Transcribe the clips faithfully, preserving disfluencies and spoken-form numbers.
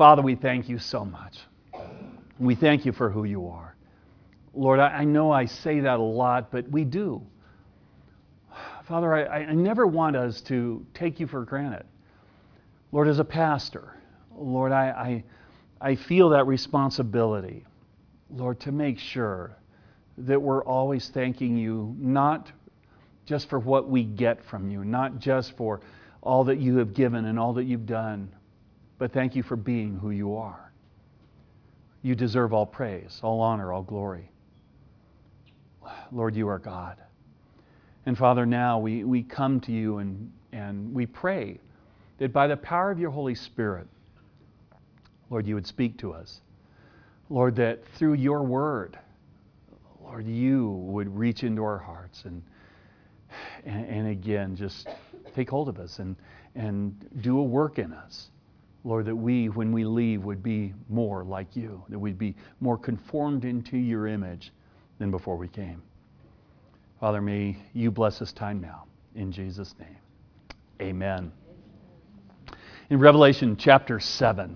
Father, we thank you so much. We thank you for who you are. Lord, I, I know I say that a lot, but we do. Father, I, I never want us to take you for granted. Lord, as a pastor, Lord, I, I, I feel that responsibility, Lord, to make sure that we're always thanking you, not just for what we get from you, not just for all that you have given and all that you've done, but thank you for being who you are. You deserve all praise, all honor, all glory. Lord, you are God. And Father, now we, we come to you and, and we pray that by the power of your Holy Spirit, Lord, you would speak to us. Lord, that through your word, Lord, you would reach into our hearts and, and, and again, just take hold of us and, and do a work in us. Lord, that we, when we leave, would be more like you, that we'd be more conformed into your image than before we came. Father, may you bless this time now. In Jesus' name, amen. In Revelation chapter seven,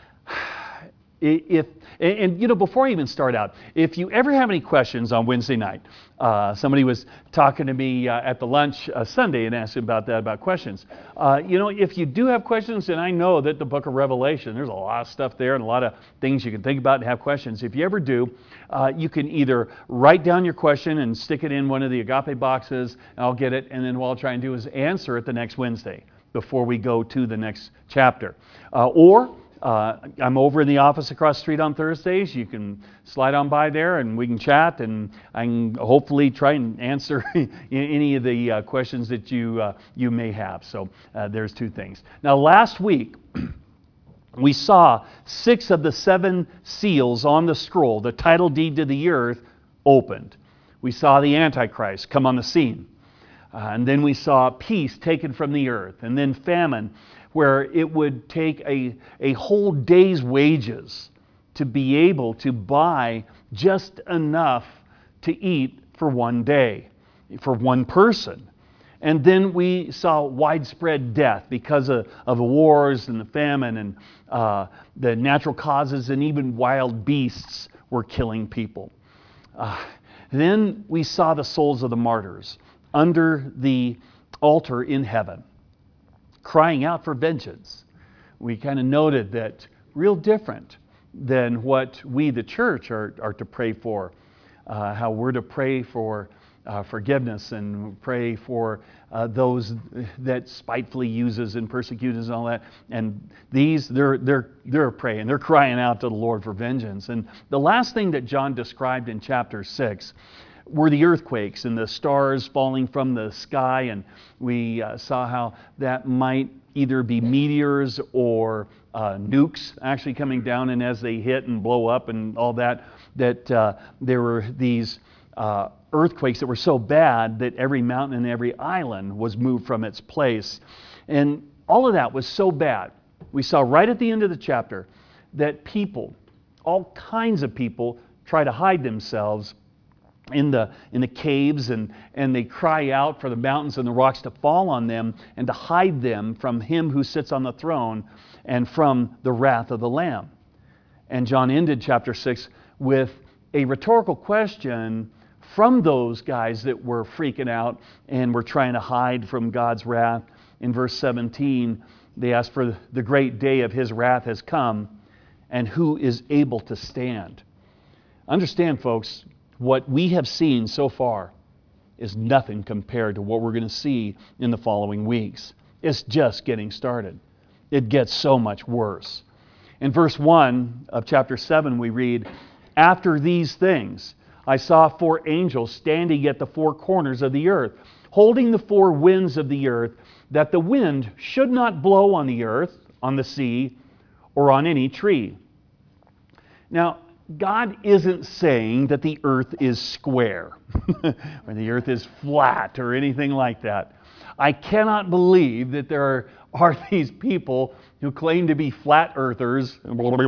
if, and, and you know, before I even start out, if you ever have any questions on Wednesday night, uh, somebody was talking to me uh, at the lunch uh, Sunday and asked about that, about questions. Uh, you know, if you do have questions, and I know that the book of Revelation, there's a lot of stuff there and a lot of things you can think about and have questions. If you ever do, uh, you can either write down your question and stick it in one of the Agape boxes, and I'll get it, and then what I'll try and do is answer it the next Wednesday before we go to the next chapter. Uh, or Uh, I'm over in the office across the street on Thursdays. You can slide on by there and we can chat, and I can hopefully try and answer any of the uh, questions that you uh, you may have. So uh, there's two things. Now last week we saw six of the seven seals on the scroll, the title deed to the earth, opened. We saw the Antichrist come on the scene. Uh, and then we saw peace taken from the earth, and then famine, where it would take a, a whole day's wages to be able to buy just enough to eat for one day, for one person. And then we saw widespread death because of, of the wars and the famine and uh, the natural causes, and even wild beasts were killing people. Uh, then we saw the souls of the martyrs under the altar in heaven, crying out for vengeance. We kind of noted that real different than what we, the church, are, are to pray for. Uh, how we're to pray for uh, forgiveness and pray for uh, those that spitefully uses and persecutes and all that. And these, they're, they're, they're praying, they're crying out to the Lord for vengeance. And the last thing that John described in chapter six were the earthquakes and the stars falling from the sky, and we uh, saw how that might either be meteors or uh, nukes actually coming down, and as they hit and blow up and all that, that uh, there were these uh, earthquakes that were so bad that every mountain and every island was moved from its place. And all of that was so bad. We saw right at the end of the chapter that people, all kinds of people, try to hide themselves in the in the caves, and, and they cry out for the mountains and the rocks to fall on them and to hide them from him who sits on the throne and from the wrath of the Lamb. And John ended chapter six with a rhetorical question from those guys that were freaking out and were trying to hide from God's wrath. In verse seventeen, they asked, for the great day of his wrath has come, and who is able to stand? Understand, folks, what we have seen so far is nothing compared to what we're going to see in the following weeks. It's just getting started. It gets so much worse. In verse one of chapter seven we read, after these things I saw four angels standing at the four corners of the earth, holding the four winds of the earth, that the wind should not blow on the earth, on the sea, or on any tree. Now, God isn't saying that the earth is square or the earth is flat or anything like that. I cannot believe that there are, are these people who claim to be flat earthers,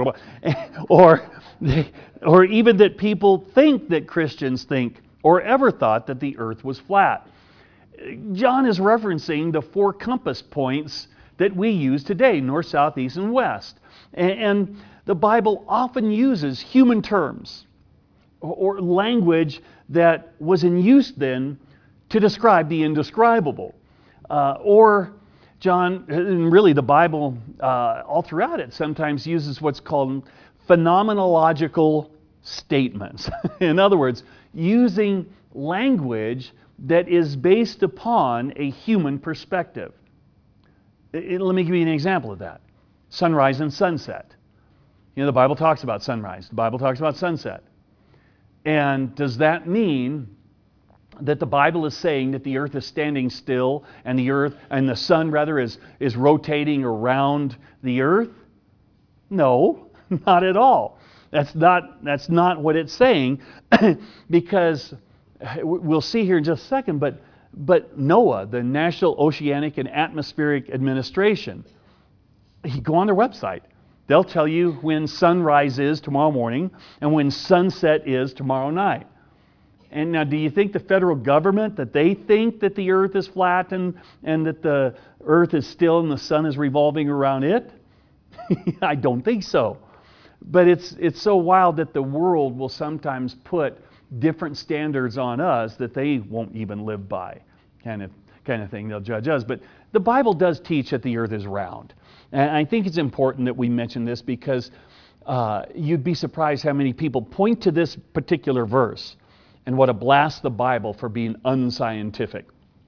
or, they, or even that people think that Christians think or ever thought that the earth was flat. John is referencing the four compass points that we use today, north, south, east, and west. And, and the Bible often uses human terms or, or language that was in use then to describe the indescribable. Uh, or John, and really the Bible uh, all throughout it sometimes uses what's called phenomenological statements. In other words, using language that is based upon a human perspective. It, let me give you an example of that. Sunrise and sunset. You know, the Bible talks about sunrise. The Bible talks about sunset. And does that mean that the Bible is saying that the earth is standing still and the earth, and the sun rather, is, is rotating around the earth? No, not at all. That's not, that's not what it's saying, because we'll see here in just a second, but, but NOAA, the National Oceanic and Atmospheric Administration, you go on their website. They'll tell you when sunrise is tomorrow morning and when sunset is tomorrow night. And now, do you think the federal government, that they think that the earth is flat and, and that the earth is still and the sun is revolving around it? I don't think so. But it's, it's so wild that the world will sometimes put different standards on us that they won't even live by, kind of, kind of thing. They'll judge us. But the Bible does teach that the earth is round. And I think it's important that we mention this because uh, you'd be surprised how many people point to this particular verse and want to blast the Bible for being unscientific.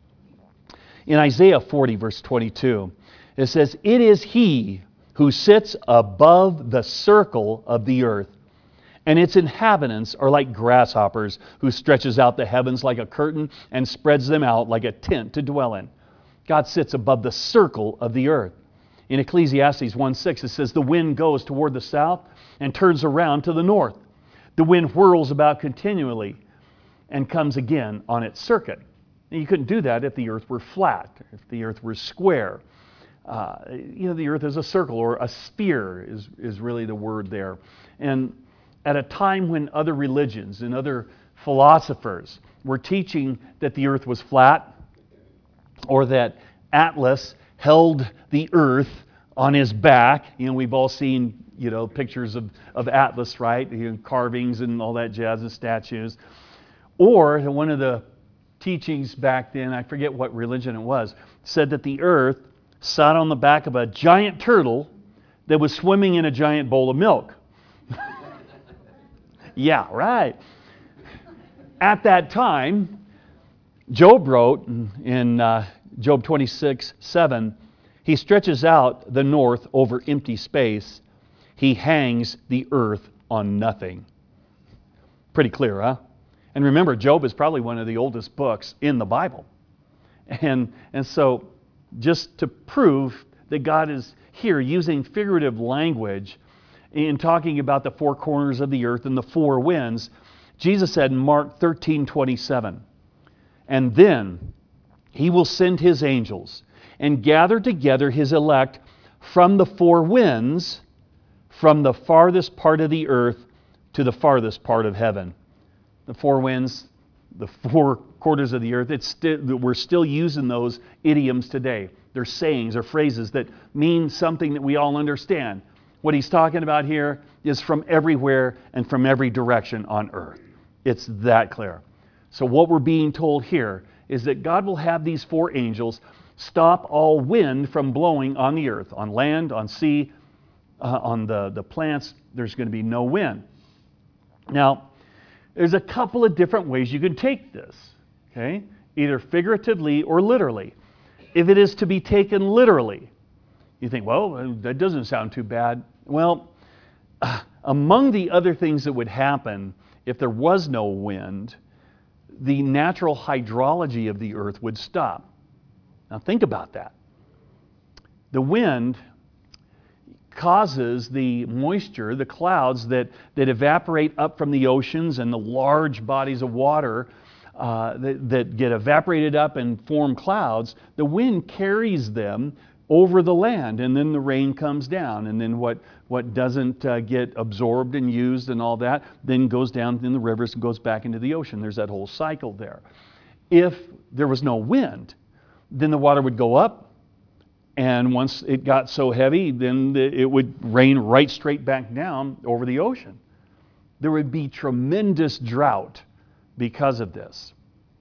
In Isaiah forty, verse twenty-two, it says, "It is He who sits above the circle of the earth, and its inhabitants are like grasshoppers, who stretches out the heavens like a curtain and spreads them out like a tent to dwell in." God sits above the circle of the earth. In Ecclesiastes one six, it says, "The wind goes toward the south and turns around to the north. The wind whirls about continually and comes again on its circuit." And you couldn't do that if the earth were flat, if the earth were square. Uh, you know, the earth is a circle, or a sphere is, is really the word there. And at a time when other religions and other philosophers were teaching that the earth was flat, or that Atlas held the earth on his back. You know, we've all seen, you know, pictures of, of Atlas, right? You know, carvings and all that jazz and statues. Or one of the teachings back then, I forget what religion it was, said that the earth sat on the back of a giant turtle that was swimming in a giant bowl of milk. Yeah, right. At that time, Job wrote in uh, Job twenty-six seven, "He stretches out the north over empty space. He hangs the earth on nothing." Pretty clear, huh? And remember, Job is probably one of the oldest books in the Bible. And, and so, just to prove that God is here using figurative language in talking about the four corners of the earth and the four winds, Jesus said in Mark thirteen twenty-seven, "And then He will send His angels and gather together His elect from the four winds, from the farthest part of the earth to the farthest part of heaven." The four winds, the four quarters of the earth, it's sti- we're still using those idioms today. They're sayings or phrases that mean something that we all understand. What he's talking about here is from everywhere and from every direction on earth. It's that clear. So what we're being told here is that God will have these four angels stop all wind from blowing on the earth, on land, on sea, uh, on the, the plants. There's going to be no wind. Now, there's a couple of different ways you can take this, okay? Either figuratively or literally. If it is to be taken literally, you think, well, that doesn't sound too bad. Well, among the other things that would happen if there was no wind, the natural hydrology of the earth would stop. Now think about that. The wind causes the moisture, the clouds that, that evaporate up from the oceans and the large bodies of water uh, that, that get evaporated up and form clouds. The wind carries them over the land, and then the rain comes down, and then what, what doesn't uh, get absorbed and used and all that then goes down in the rivers and goes back into the ocean. There's that whole cycle there. If there was no wind, then the water would go up And once it got so heavy, then it would rain right straight back down over the ocean. There would be tremendous drought because of this.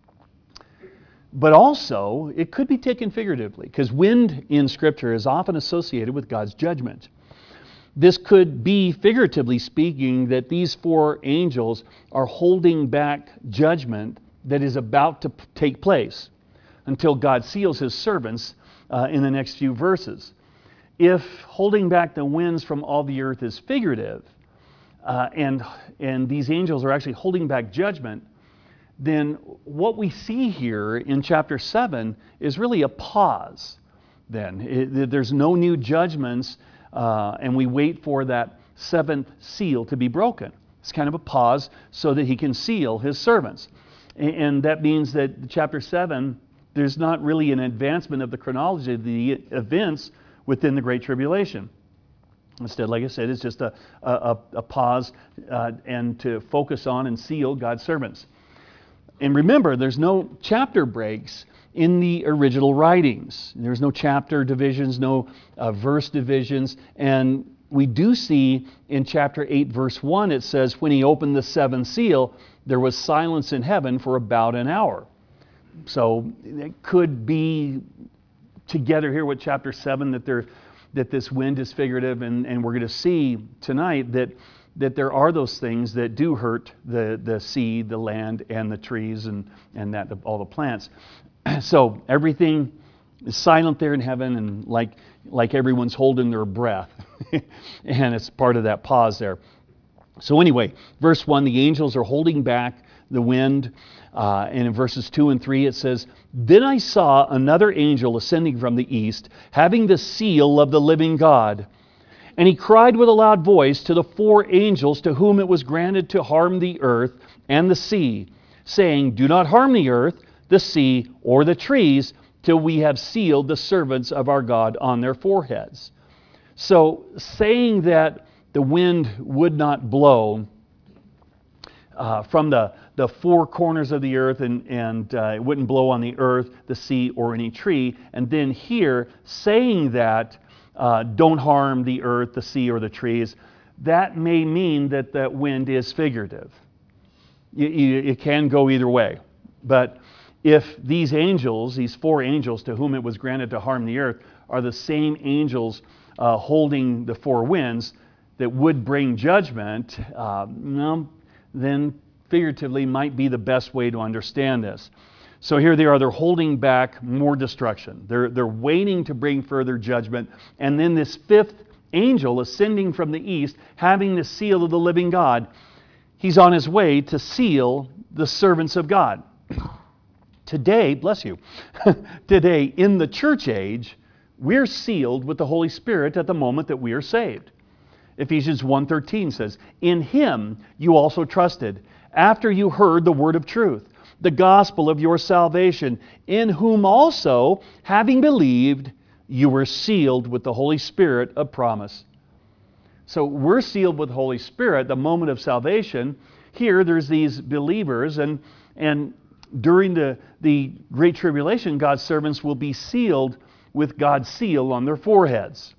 But also, it could be taken figuratively, because wind in Scripture is often associated with God's judgment. This could be, figuratively speaking, that these four angels are holding back judgment that is about to p- take place until God seals His servants uh, in the next few verses. If holding back the winds from all the earth is figurative, uh, and, and these angels are actually holding back judgment, then what we see here in chapter seven is really a pause. Then it, there's no new judgments, uh, and we wait for that seventh seal to be broken. It's kind of a pause so that He can seal His servants. And, and that means that chapter seven, there's not really an advancement of the chronology of the events within the Great Tribulation. Instead, like I said, it's just a, a, a pause uh, and to focus on and seal God's servants. And remember, there's no chapter breaks in the original writings. There's no chapter divisions, no uh, verse divisions. And we do see in chapter eight, verse one, it says, when He opened the seventh seal, there was silence in heaven for about an hour. So it could be together here with chapter seven that there, that this wind is figurative, and, and we're going to see tonight that that there are those things that do hurt the, the sea, the land, and the trees, and, and that all the plants. So everything is silent there in heaven, and like, like everyone's holding their breath. And it's part of that pause there. So anyway, verse one, the angels are holding back the wind. Uh, and in verses two and three it says, then I saw another angel ascending from the east, having the seal of the living God. And he cried with a loud voice to the four angels to whom it was granted to harm the earth and the sea, saying, do not harm the earth, the sea, or the trees, till we have sealed the servants of our God on their foreheads. So saying that the wind would not blow uh, from the, the four corners of the earth, and, and uh, it wouldn't blow on the earth, the sea, or any tree, and then here saying that Uh, don't harm the earth, the sea, or the trees, that may mean that that wind is figurative. It, it can go either way. But if these angels, these four angels to whom it was granted to harm the earth, are the same angels uh, holding the four winds that would bring judgment, uh, well, then figuratively might be the best way to understand this. So here they are, they're holding back more destruction. They're, they're waiting to bring further judgment. And then this fifth angel ascending from the east, having the seal of the living God, he's on his way to seal the servants of God. Today, bless you, today in the church age, we're sealed with the Holy Spirit at the moment that we are saved. Ephesians one thirteen says, in Him you also trusted, after you heard the word of truth, the gospel of your salvation, in whom also, having believed, you were sealed with the Holy Spirit of promise. So we're sealed with the Holy Spirit the moment of salvation. Here there's these believers, and, and during the, the Great Tribulation, God's servants will be sealed with God's seal on their foreheads.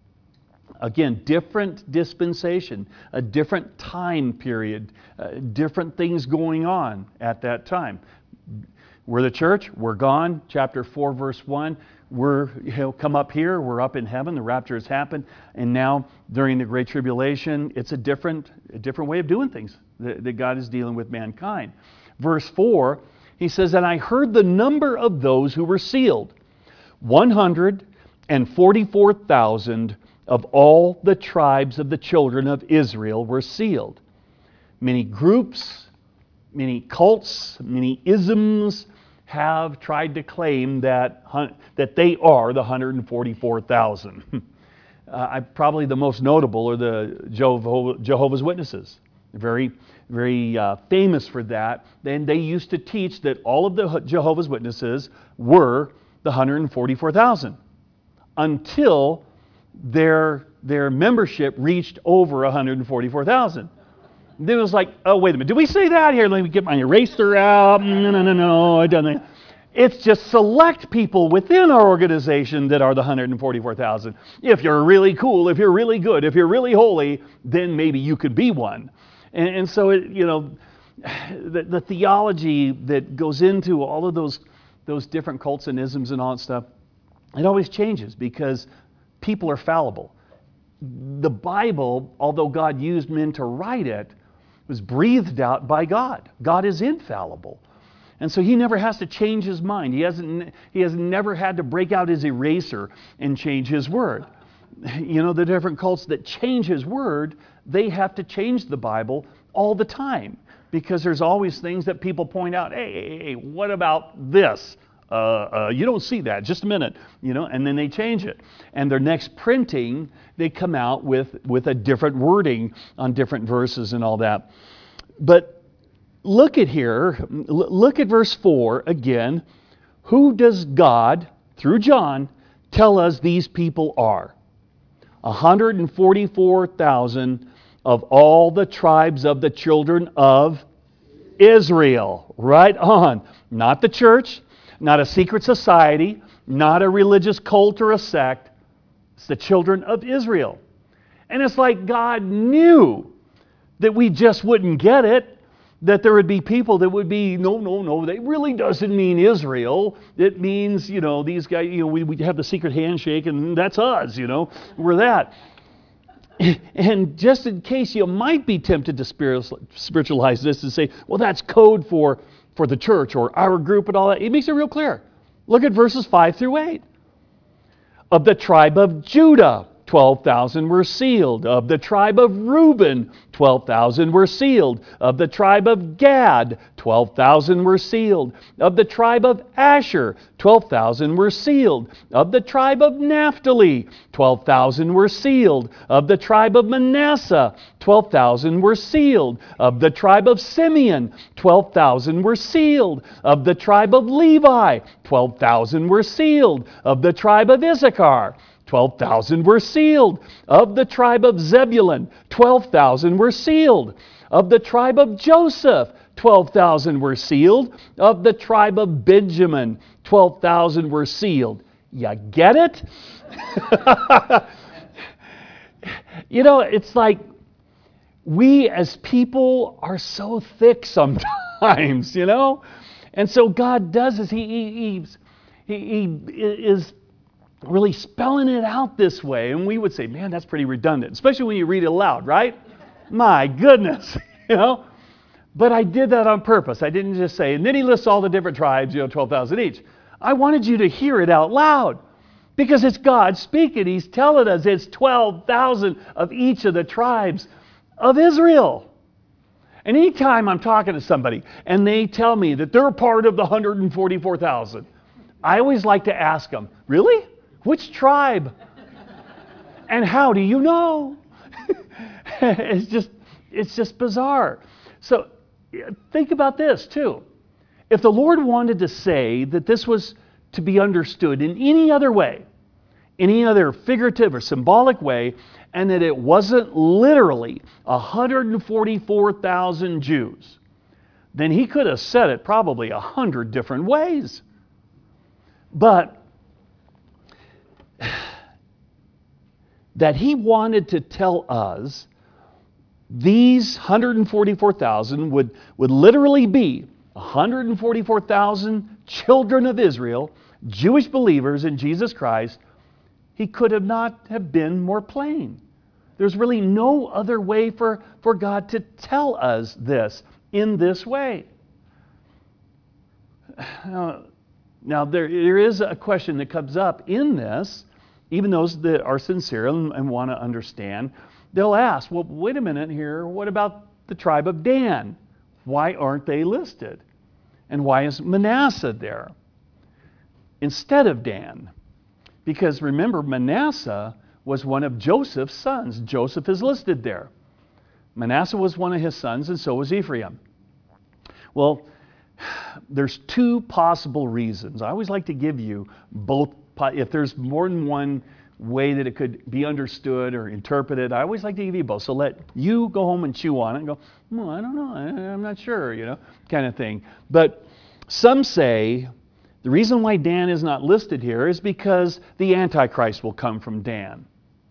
Again, different dispensation, a different time period, uh, different things going on at that time. We're the church, we're gone. Chapter four, verse one, we're, you know, come up here, we're up in heaven, the rapture has happened, and now during the Great Tribulation, it's a different, a different way of doing things that, that God is dealing with mankind. Verse four, he says, and I heard the number of those who were sealed, one hundred forty-four thousand of all the tribes of the children of Israel were sealed. Many groups, many cults, many isms have tried to claim that, that they are the one hundred forty-four thousand. uh, I, probably the most notable are the Jehovah's Witnesses. They're very, very uh, famous for that. Then they used to teach that all of the Jehovah's Witnesses were the one hundred forty-four thousand until their, their membership reached over one hundred forty-four thousand. Then it was like, oh, wait a minute, did we say that? Here, let me get my eraser out. No, no, no, no, I don't think. It's just select people within our organization that are the one hundred forty-four thousand. If you're really cool, if you're really good, if you're really holy, then maybe you could be one. And, and so, it, you know, the, the theology that goes into all of those, those different cults and isms and all that stuff, it always changes because people are fallible. The Bible, although God used men to write it, was breathed out by God. God is infallible. And so he never has to change his mind. He hasn't, he has never had to break out his eraser and change his word. You know, the different cults that change his word, they have to change the Bible all the time because there's always things that people point out. Hey, hey, hey, what about this? Uh, uh, you don't see that. Just a minute, you know, and then they change it. And their next printing, they come out with, with a different wording on different verses and all that. But look at here, look at verse four again. Who does God, through John, tell us these people are? one hundred forty-four thousand of all the tribes of the children of Israel. Right on. Not the church, not a secret society, not a religious cult or a sect. It's the children of Israel. And it's like God knew that we just wouldn't get it. That there would be people that would be, no, no, no, that really doesn't mean Israel. It means, you know, these guys, you know, we, we have the secret handshake and that's us, you know, we're that. And just in case you might be tempted to spiritualize this and say, well, that's code for, for the church or our group and all that, it makes it real clear. Look at verses five through eight. Of the tribe of Judah, twelve thousand were sealed. Of the tribe of Reuben, twelve thousand were sealed. Of the tribe of Gad, twelve thousand were sealed. Of the tribe of Asher, twelve thousand were sealed. Of the tribe of Naphtali, twelve thousand were sealed. Of the tribe of Manasseh, twelve thousand were sealed. Of the tribe of Simeon, twelve thousand were sealed. Of the tribe of Levi, twelve thousand were sealed. Of the tribe of Issachar, twelve thousand were sealed. Of the tribe of Zebulun, twelve thousand were sealed. Of the tribe of Joseph, twelve thousand were sealed. Of the tribe of Benjamin, twelve thousand were sealed. You get it? You know, it's like we as people are so thick sometimes, you know? And so God does this. He, he, he, he is really spelling it out this way. And we would say, man, that's pretty redundant, especially when you read it aloud, right? My goodness, you know? But I did that on purpose. I didn't just say, and then he lists all the different tribes, you know, twelve thousand each. I wanted you to hear it out loud because it's God speaking. He's telling us it's twelve thousand of each of the tribes of Israel. And anytime I'm talking to somebody and they tell me that they're part of the one hundred forty-four thousand, I always like to ask them, really? Which tribe? And how do you know? It's just, it's just bizarre. So think about this too. If the Lord wanted to say that this was to be understood in any other way, any other figurative or symbolic way, and that it wasn't literally one hundred forty-four thousand Jews, then he could have said it probably a hundred different ways. But that he wanted to tell us these one hundred forty-four thousand would, would literally be one hundred forty-four thousand children of Israel, Jewish believers in Jesus Christ, he could have not have been more plain. There's really no other way for, for God to tell us this in this way. Now, now there, there is a question that comes up in this. Even those that are sincere and, and want to understand, they'll ask, well, wait a minute here, what about the tribe of Dan? Why aren't they listed? And why is Manasseh there instead of Dan? Because remember, Manasseh was one of Joseph's sons. Joseph is listed there. Manasseh was one of his sons, and so was Ephraim. Well, there's two possible reasons. I always like to give you both. If there's more than one way that it could be understood or interpreted, I always like to give you both. So let you go home and chew on it and go, well, I don't know, I'm not sure, you know, kind of thing. But some say the The reason why Dan is not listed here is because the Antichrist will come from Dan.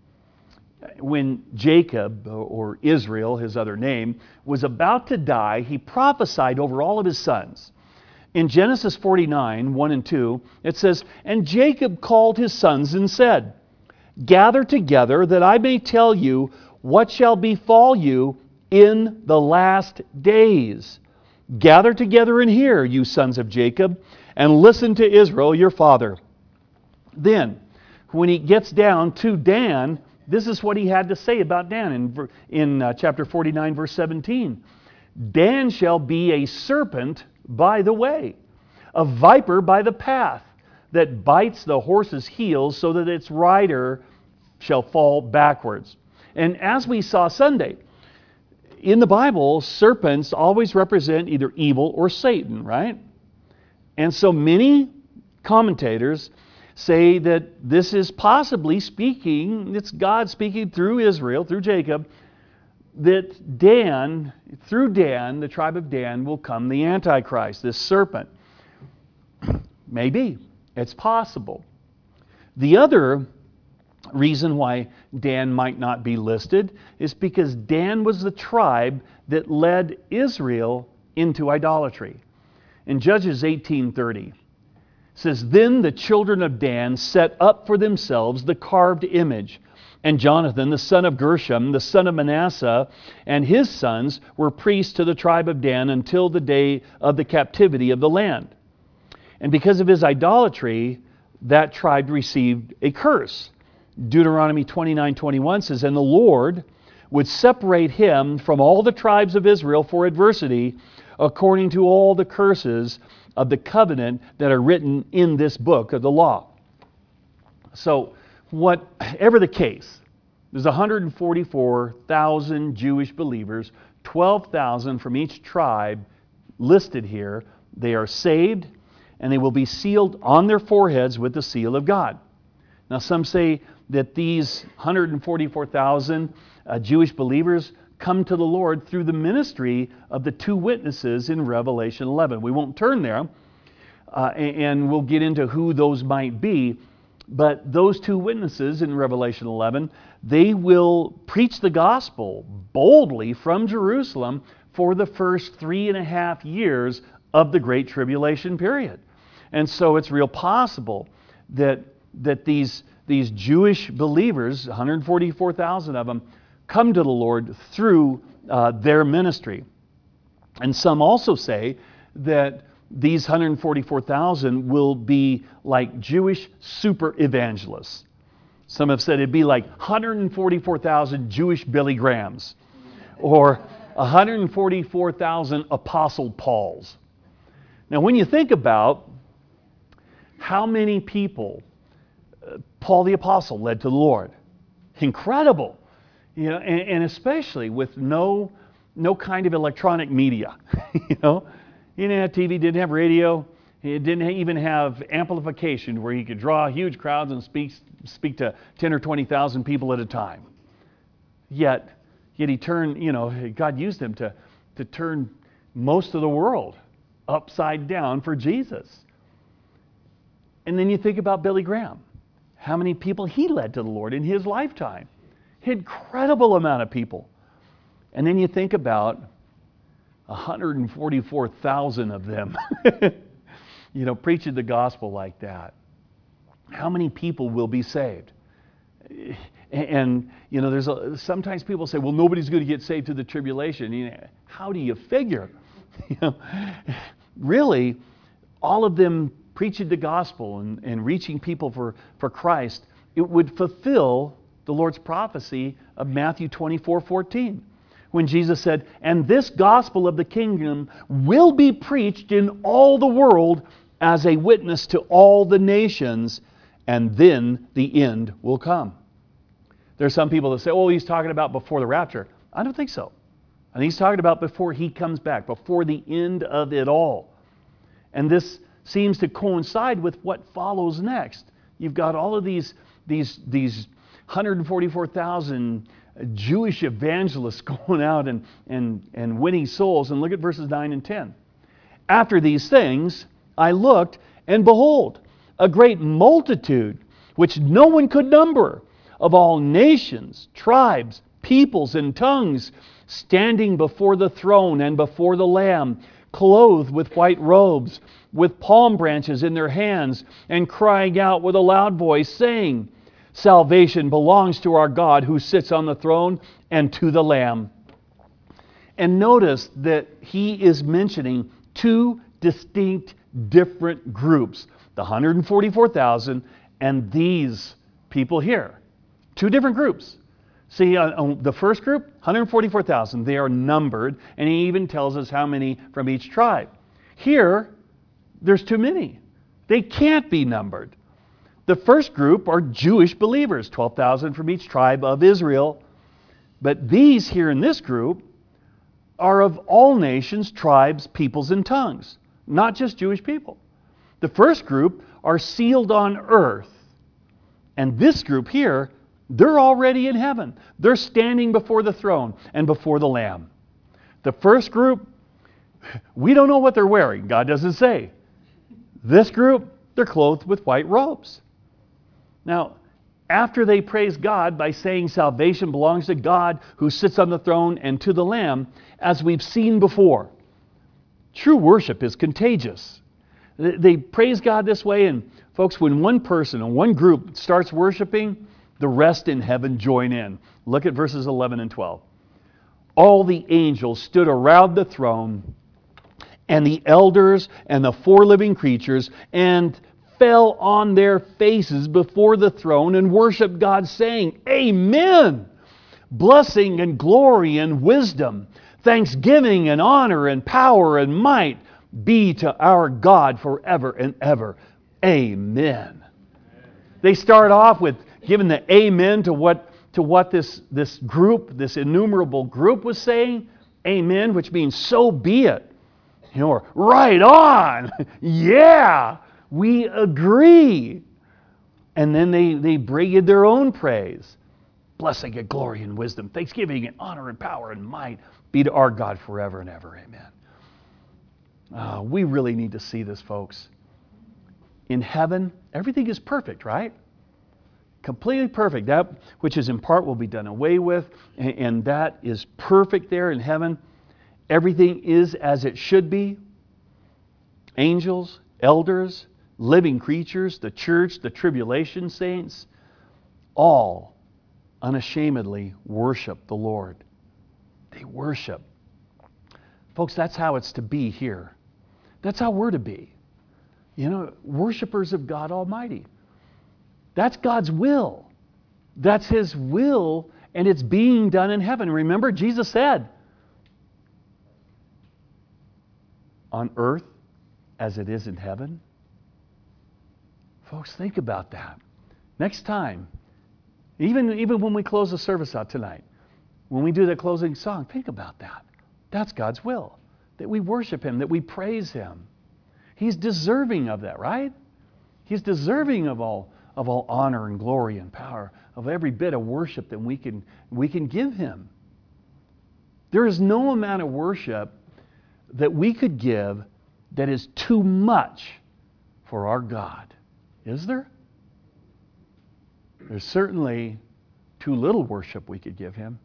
When Jacob, or Israel, his other name, was about to die, he prophesied over all of his sons. In Genesis forty-nine, one and two, it says, "And Jacob called his sons and said, Gather together, that I may tell you what shall befall you in the last days. Gather together and hear, you sons of Jacob, and listen to Israel your father." Then, when he gets down to Dan, this is what he had to say about Dan in, in uh, chapter forty-nine, verse seventeen. "Dan shall be a serpent by the way, a viper by the path, that bites the horse's heels so that its rider shall fall backwards." And as we saw Sunday, in the Bible, serpents always represent either evil or Satan, right? And so many commentators say that this is possibly speaking, it's God speaking through Israel, through Jacob, that Dan, through Dan, the tribe of Dan, will come the Antichrist, this serpent. Maybe. It's possible. The other reason why Dan might not be listed is because Dan was the tribe that led Israel into idolatry. In Judges eighteen thirty, it says, "Then the children of Dan set up for themselves the carved image. And Jonathan, the son of Gershom, the son of Manasseh, and his sons were priests to the tribe of Dan until the day of the captivity of the land. And because of his idolatry, that tribe received a curse." Deuteronomy twenty-nine twenty-one says, "And the Lord would separate him from all the tribes of Israel for adversity, according to all the curses of the covenant that are written in this book of the law." So, whatever the case, there's one hundred forty-four thousand Jewish believers, twelve thousand from each tribe listed here. They are saved, and they will be sealed on their foreheads with the seal of God. Now, some say that these one hundred forty-four thousand uh, Jewish believers come to the Lord through the ministry of the two witnesses in Revelation eleven. We won't turn there, uh, and we'll get into who those might be. But those two witnesses in Revelation eleven, they will preach the gospel boldly from Jerusalem for the first three and a half years of the Great Tribulation period. And so it's real possible that, that these, these Jewish believers, one hundred forty-four thousand of them, come to the Lord through uh, their ministry. And some also say that these one hundred forty-four thousand will be like Jewish super evangelists. Some have said it'd be like one hundred forty-four thousand Jewish Billy Grahams, or one hundred forty-four thousand Apostle Pauls. Now, when you think about how many people uh, Paul the Apostle led to the Lord, incredible, you know, and, and especially with no no kind of electronic media, you know. He didn't have T V, didn't have radio. He didn't even have amplification where he could draw huge crowds and speak, speak to ten or twenty thousand people at a time. Yet, yet he turned, you know, God used him to, to turn most of the world upside down for Jesus. And then you think about Billy Graham. How many people he led to the Lord in his lifetime? Incredible amount of people. And then you think about one hundred forty-four thousand of them, you know, preaching the gospel like that. How many people will be saved? And, you know, there's a, sometimes people say, well, nobody's going to get saved to the tribulation. You know, how do you figure? You know, really, all of them preaching the gospel and, and reaching people for, for Christ, it would fulfill the Lord's prophecy of Matthew twenty-four fourteen. When Jesus said, "And this gospel of the kingdom will be preached in all the world as a witness to all the nations, and then the end will come." There are some people that say, oh, he's talking about before the rapture. I don't think so. I think he's talking about before he comes back, before the end of it all. And this seems to coincide with what follows next. You've got all of these, these, these one hundred forty-four thousand Jewish evangelists going out and, and, and winning souls. And look at verses nine and ten. "After these things, I looked, And behold, a great multitude, which no one could number, of all nations, tribes, peoples, and tongues, standing before the throne and before the Lamb, clothed with white robes, with palm branches in their hands, and crying out with a loud voice, saying, Salvation belongs to our God who sits on the throne and to the Lamb. And notice that he is mentioning two distinct different groups, the one hundred forty-four thousand and these people here. Two different groups. See, uh, the first group, one hundred forty-four thousand, they are numbered, and he even tells us how many from each tribe. Here, there's too many. They can't be numbered. The first group are Jewish believers, twelve thousand from each tribe of Israel. But these here in this group are of all nations, tribes, peoples, and tongues, not just Jewish people. The first group are sealed on earth. And this group here, they're already in heaven. They're standing before the throne and before the Lamb. The first group, we don't know what they're wearing. God doesn't say. This group, they're clothed with white robes. Now, after they praise God by saying salvation belongs to God who sits on the throne and to the Lamb, as we've seen before, true worship is contagious. They praise God this way, and folks, when one person or one group starts worshiping, the rest in heaven join in. Look at verses eleven and twelve. All the angels stood around the throne, and the elders and the four living creatures, and fell on their faces before the throne and worshiped God, saying, Amen! Blessing and glory and wisdom, thanksgiving and honor and power and might be to our God forever and ever. Amen. They start off with giving the amen to what, to what this, this group, this innumerable group was saying. Amen, which means so be it. You know, or right on. Yeah, we agree. And then they, they bring in their own praise. Blessing and glory and wisdom, thanksgiving and honor and power and might be to our God forever and ever. Amen. Uh, we really need to see this, folks. In heaven, everything is perfect, right? Completely perfect. That which is in part will be done away with, and, and that is perfect there in heaven. Everything is as it should be. Angels, elders, living creatures, the church, the tribulation saints, all unashamedly worship the Lord. They worship. Folks, that's how it's to be here. That's how we're to be. You know, worshipers of God Almighty. That's God's will. That's His will, and it's being done in heaven. Remember, Jesus said, on earth as it is in heaven. Folks, think about that. Next time, even, even when we close the service out tonight, when we do the closing song, think about that. That's God's will, that we worship Him, that we praise Him. He's deserving of that, right? He's deserving of all, of all honor and glory and power, of every bit of worship that we can, we can give Him. There is no amount of worship that we could give that is too much for our God. Is there? There's certainly too little worship we could give Him.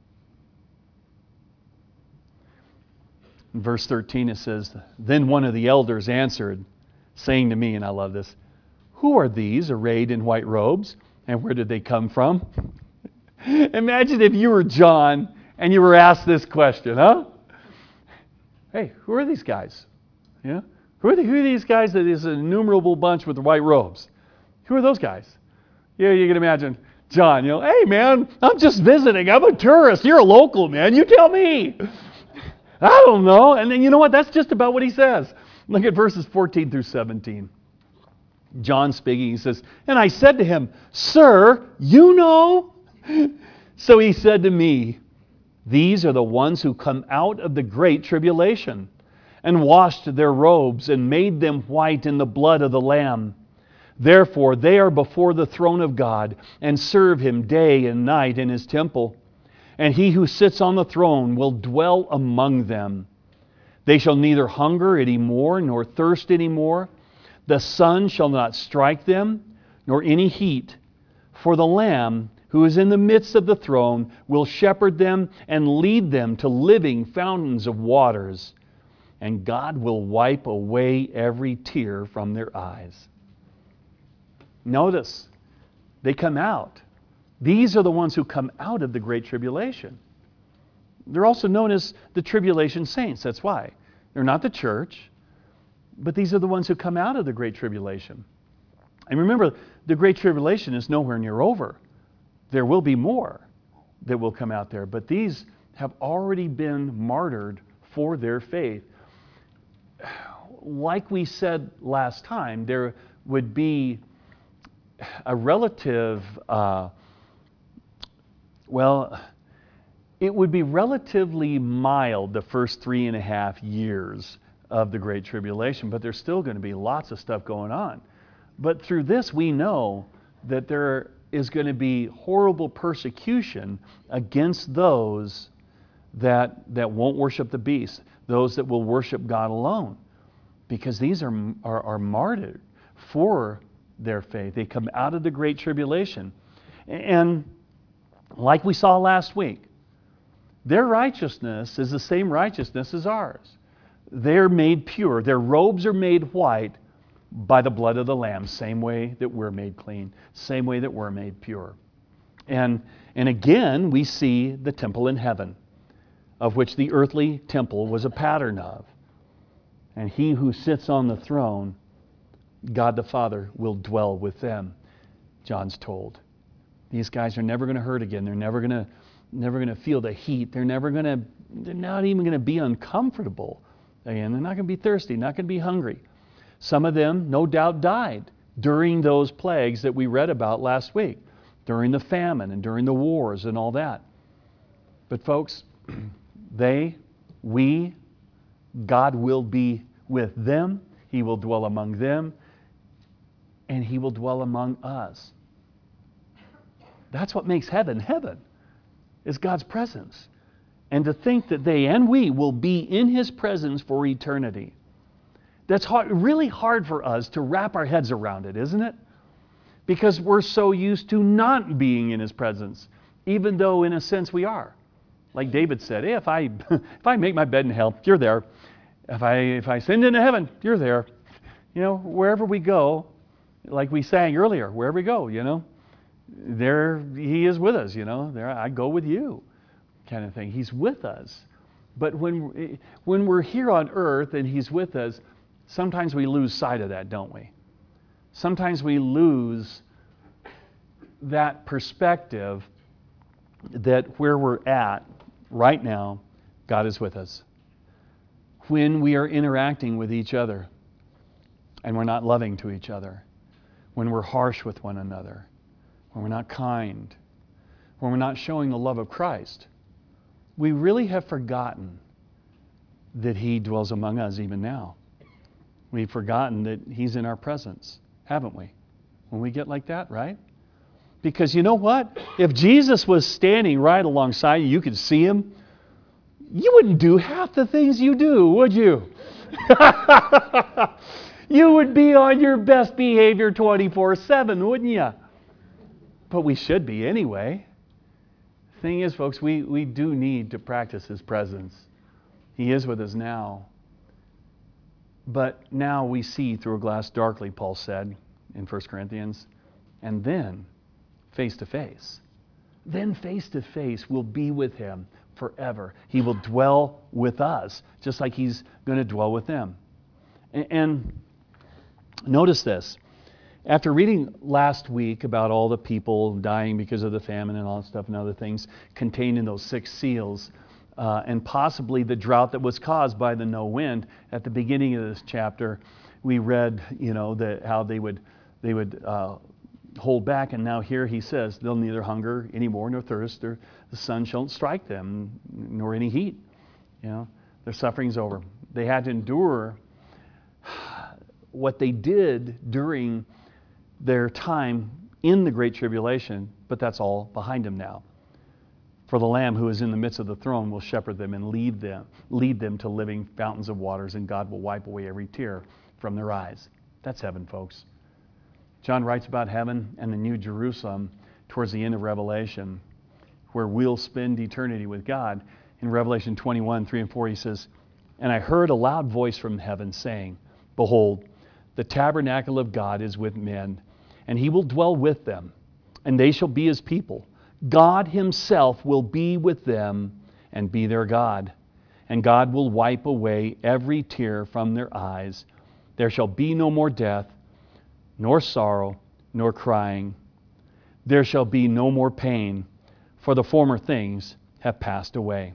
In verse thirteen it says, Then one of the elders answered, saying to me, and I love this, Who are these arrayed in white robes, and where did they come from? Imagine if you were John and you were asked this question, huh? Hey, who are these guys? Yeah? Who are, the, who are these guys that is an innumerable bunch with the white robes? Who are those guys? Yeah, you can imagine John, you know, hey man, I'm just visiting. I'm a tourist. You're a local, man. You tell me. I don't know. And then you know what? That's just about what he says. Look at verses fourteen through seventeen. John speaking, he says, And I said to him, Sir, you know? So he said to me, These are the ones who come out of the great tribulation, and washed their robes, and made them white in the blood of the Lamb. Therefore they are before the throne of God, and serve Him day and night in His temple. And He who sits on the throne will dwell among them. They shall neither hunger any more, nor thirst any more. The sun shall not strike them, nor any heat. For the Lamb who is in the midst of the throne will shepherd them and lead them to living fountains of waters. And God will wipe away every tear from their eyes. Notice, they come out. These are the ones who come out of the Great Tribulation. They're also known as the Tribulation Saints. That's why. They're not the church, but these are the ones who come out of the Great Tribulation. And remember, the Great Tribulation is nowhere near over. There will be more that will come out there, but these have already been martyred for their faith. Like we said last time, there would be a relative, uh, well, it would be relatively mild the first three and a half years of the Great Tribulation, but there's still going to be lots of stuff going on. But through this, we know that there is going to be horrible persecution against those that, that won't worship the beast, those that will worship God alone, because these are, are, are martyred for their faith. They come out of the Great Tribulation. And like we saw last week, their righteousness is the same righteousness as ours. They're made pure. Their robes are made white by the blood of the Lamb, same way that we're made clean, same way that we're made pure. And, and again, we see the temple in heaven, of which the earthly temple was a pattern of. And he who sits on the throne, God the Father, will dwell with them, John's told. These guys are never going to hurt again. They're never going to never going to feel the heat. They're never going to, they're not even going to be uncomfortable again. They're not going to be thirsty, not going to be hungry. Some of them, no doubt, died during those plagues that we read about last week, during the famine and during the wars and all that. But folks, they, we, God will be with them. He will dwell among them, and He will dwell among us. That's what makes heaven heaven, is God's presence. And to think that they and we will be in His presence for eternity. That's hard, really hard for us to wrap our heads around it, isn't it? Because we're so used to not being in His presence, even though in a sense we are. Like David said, hey, if I if I make my bed in hell, you're there. If I if I ascend into heaven, you're there. You know, wherever we go, like we sang earlier, wherever we go, you know, there He is with us, you know, there I go with you, kind of thing. He's with us. But when when we're here on earth and He's with us, sometimes we lose sight of that, don't we? Sometimes we lose that perspective that where we're at right now, God is with us. When we are interacting with each other and we're not loving to each other, when we're harsh with one another, when we're not kind, when we're not showing the love of Christ, we really have forgotten that He dwells among us even now. We've forgotten that He's in our presence, haven't we? When we get like that, right? Because you know what? If Jesus was standing right alongside you, you could see Him, you wouldn't do half the things you do, would you? You would be on your best behavior twenty-four seven, wouldn't you? But we should be anyway. The thing is, folks, we, we do need to practice His presence. He is with us now. But now we see through a glass darkly, Paul said in First Corinthians, and then face to face. Then face to face we'll be with Him forever. He will dwell with us, just like He's going to dwell with them. And, and notice this. After reading last week about all the people dying because of the famine and all that stuff and other things contained in those six seals, uh, and possibly the drought that was caused by the no wind, at the beginning of this chapter, we read, you know, that how they would they would uh, hold back, and now here he says they'll neither hunger anymore nor thirst, or the sun shall strike them, nor any heat. You know, their suffering's over. They had to endure what they did during their time in the Great Tribulation, but that's all behind them now. For the Lamb who is in the midst of the throne will shepherd them and lead them, lead them to living fountains of waters, and God will wipe away every tear from their eyes. That's heaven, folks. John writes about heaven and the New Jerusalem towards the end of Revelation, where we'll spend eternity with God. In Revelation twenty-one, three and four, he says, "And I heard a loud voice from heaven saying, Behold, the tabernacle of God is with men, and he will dwell with them, and they shall be his people. God himself will be with them and be their God. And God will wipe away every tear from their eyes. There shall be no more death, nor sorrow, nor crying. There shall be no more pain, for the former things have passed away."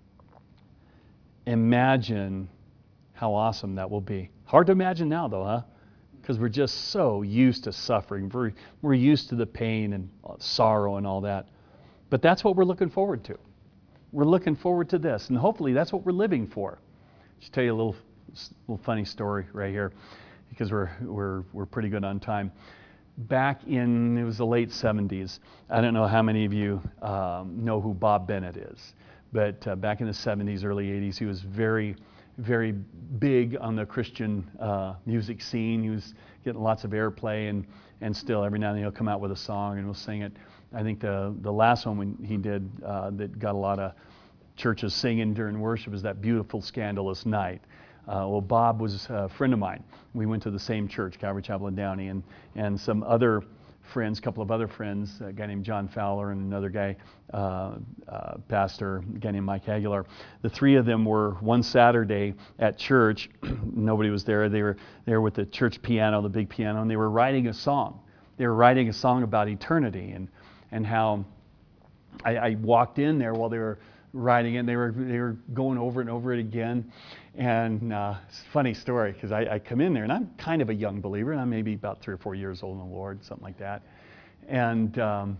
Imagine how awesome that will be. Hard to imagine now, though, huh? Because we're just so used to suffering. We're, we're used to the pain and sorrow and all that. But that's what we're looking forward to. We're looking forward to this, and hopefully that's what we're living for. Just tell you a little, little funny story right here, because we're we're we're pretty good on time. Back in, it was the late seventies. I don't know how many of you um, know who Bob Bennett is, but uh, back in the seventies, early eighties, he was very, very big on the Christian uh, music scene. He was getting lots of airplay, and and still every now and then he'll come out with a song and we'll sing it. I think the the last one when he did uh, that got a lot of churches singing during worship is that Beautiful Scandalous Night. Uh, well, Bob was a friend of mine. We went to the same church, Calvary Chapel in Downey, and and some other friends, a couple of other friends, a guy named John Fowler and another guy, uh, uh, pastor, a guy named Mike Aguilar. The three of them were one Saturday at church. Nobody was there. They were there with the church piano, the big piano, and they were writing a song. They were writing a song about eternity and and how I, I walked in there while they were writing it. They were they were going over and over it again. And uh, it's a funny story because I, I come in there and I'm kind of a young believer, and I'm maybe about three or four years old in the Lord, something like that. And um,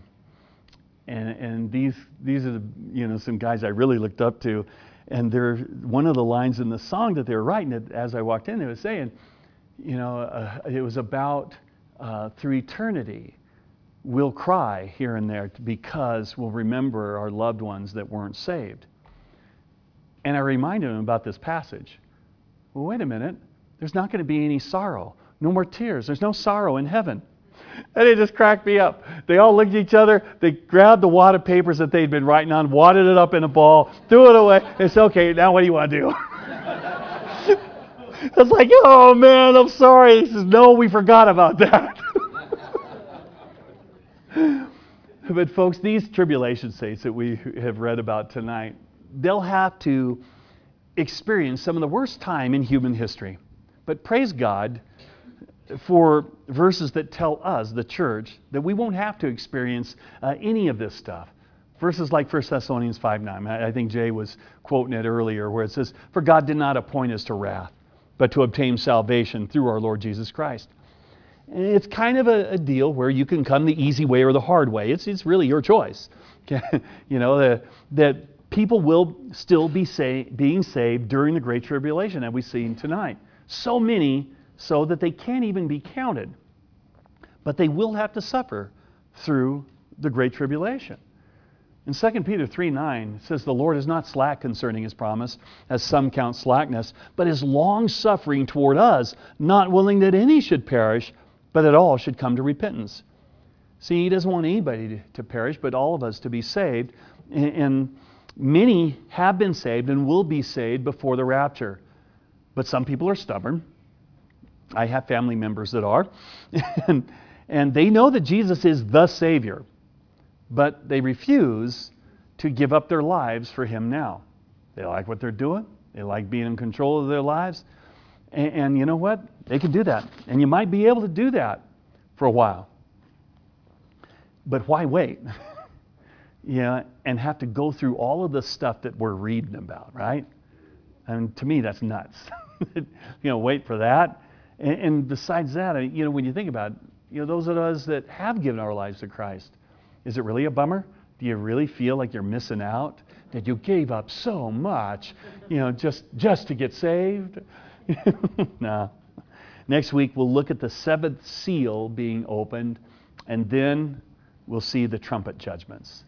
and and these these are the, you know some guys I really looked up to, and they're one of the lines in the song that they were writing. As I walked in, they were saying, you know, uh, it was about uh, through eternity we'll cry here and there because we'll remember our loved ones that weren't saved. And I reminded him about this passage. Well, wait a minute. There's not going to be any sorrow. No more tears. There's no sorrow in heaven. And it just cracked me up. They all looked at each other. They grabbed the wad of papers that they'd been writing on, wadded it up in a ball, threw it away, and said, okay, now what do you want to do? It's like, oh, man, I'm sorry. He says, no, we forgot about that. But folks, these tribulation saints that we have read about tonight, they'll have to experience some of the worst time in human history. But praise God for verses that tell us, the church, that we won't have to experience uh, any of this stuff. Verses like First Thessalonians five nine. I, I think Jay was quoting it earlier where it says, "For God did not appoint us to wrath, but to obtain salvation through our Lord Jesus Christ." And it's kind of a, a deal where you can come the easy way or the hard way. It's it's really your choice. You know, the, that people will still be say, being saved during the Great Tribulation, as we've seen tonight. So many so that they can't even be counted. But they will have to suffer through the Great Tribulation. In Second Peter three nine, it says, "The Lord is not slack concerning His promise, as some count slackness, but is long-suffering toward us, not willing that any should perish, but that all should come to repentance." See, He doesn't want anybody to, to perish, but all of us to be saved. And, and many have been saved and will be saved before the rapture. But some people are stubborn. I have family members that are. and, and they know that Jesus is the Savior, but they refuse to give up their lives for Him now. They like what they're doing. They like being in control of their lives. And, and you know what? They can do that. And you might be able to do that for a while. But why wait? Yeah, and have to go through all of the stuff that we're reading about, right? And to me, that's nuts. You know, wait for that. And, and besides that, I mean, you know, when you think about it, you know, those of us that have given our lives to Christ, is it really a bummer? Do you really feel like you're missing out? That you gave up so much, you know, just, just to get saved? No. Next week, we'll look at the seventh seal being opened, and then we'll see the trumpet judgments.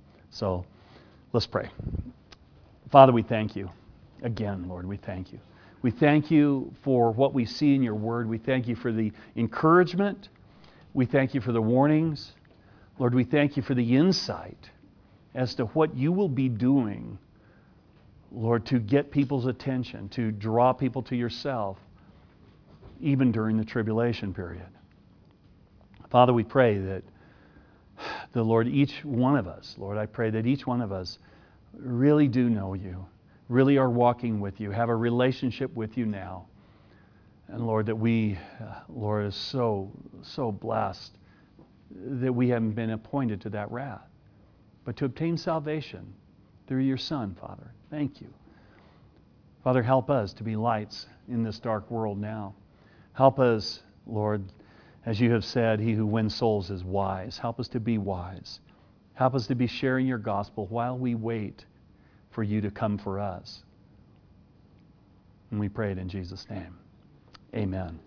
So let's pray. Father, we thank You. Again, Lord, we thank You. We thank you for what we see in your word. We thank you for the encouragement. We thank you for the warnings. Lord, we thank you for the insight as to what you will be doing, Lord, to get people's attention, to draw people to yourself, even during the tribulation period. Father, we pray that the Lord, each one of us, Lord, I pray that each one of us really do know you, really are walking with you, have a relationship with you now. And Lord, that we, uh, Lord, is so, so blessed that we haven't been appointed to that wrath, but to obtain salvation through your Son, Father. Thank you. Father, help us to be lights in this dark world now. Help us, Lord, as you have said, he who wins souls is wise. Help us to be wise. Help us to be sharing your gospel while we wait for you to come for us. And we pray it in Jesus' name. Amen.